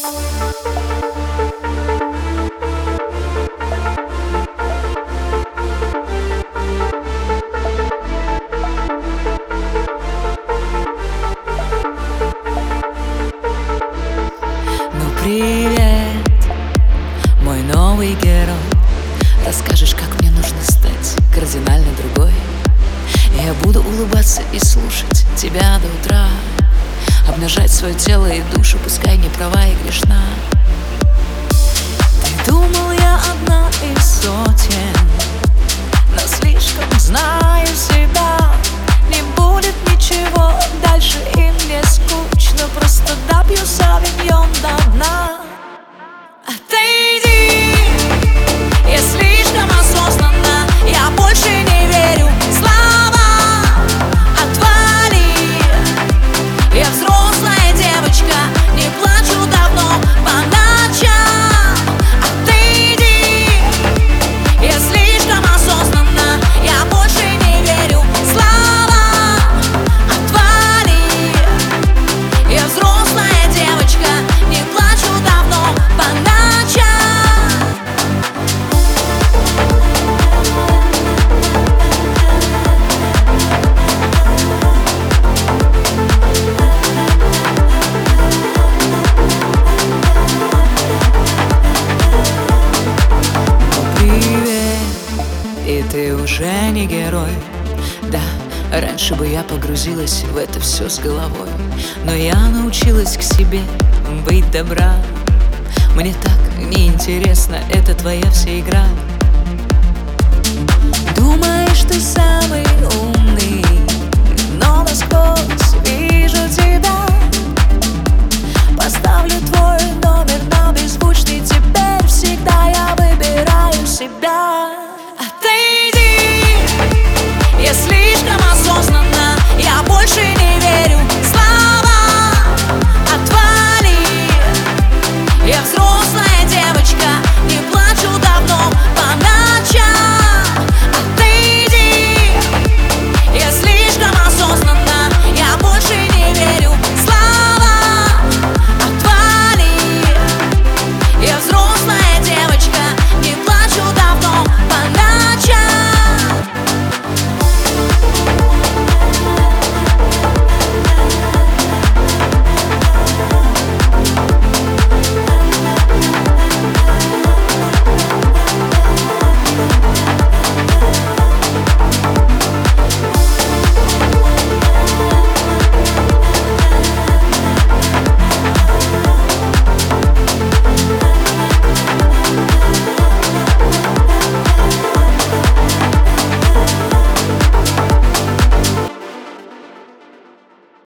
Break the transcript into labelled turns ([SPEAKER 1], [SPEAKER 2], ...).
[SPEAKER 1] Ну привет, мой новый герой. Расскажешь, как мне нужно стать кардинально другой. Я буду улыбаться и слушать тебя до утра, обнажать свое тело и душу, пускай не права и грешна. Ты думал, я одна из сотен, но слишком знаю себя. Не будет ничего дальше, и мне скучно, просто допью савиньон до дна. Отойди, я слишком осознанна, я больше не верю словам. Отвали, я взрослая девочка, не плачу давно по ночам. Отойди, я слишком осознанна, я больше не верю словам. Отвали, я взрослая девочка, не плачу давно по ночам. И ты уже не герой. Да, раньше бы я погрузилась в это все с головой, но я научилась к себе быть добра. Мне так неинтересна эта твоя вся игра. Думаешь, ты самый умный, но насквозь вижу тебя.